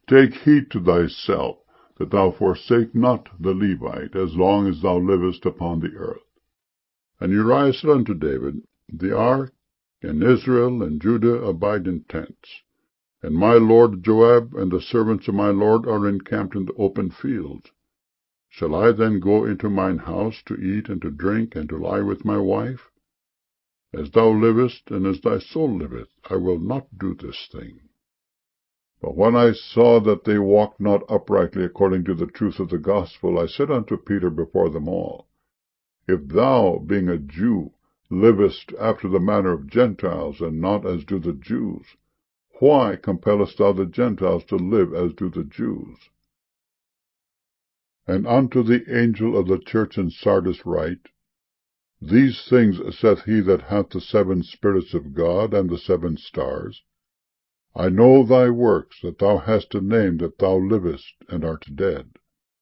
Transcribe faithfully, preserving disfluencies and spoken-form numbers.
Take heed to thyself, that thou forsake not the Levite, as long as thou livest upon the earth. And Uriah said unto David, The ark and Israel and Judah abide in tents, and my lord Joab and the servants of my lord are encamped in the open fields. Shall I then go into mine house to eat and to drink, and to lie with my wife? As thou livest, and as thy soul liveth, I will not do this thing. But when I saw that they walked not uprightly according to the truth of the gospel, I said unto Peter before them all, If thou, being a Jew, livest after the manner of Gentiles, and not as do the Jews, why compellest thou the Gentiles to live as do the Jews? And unto the angel of the church in Sardis write, These things saith he that hath the seven spirits of God and the seven stars. I know thy works, that thou hast a name that thou livest and art dead.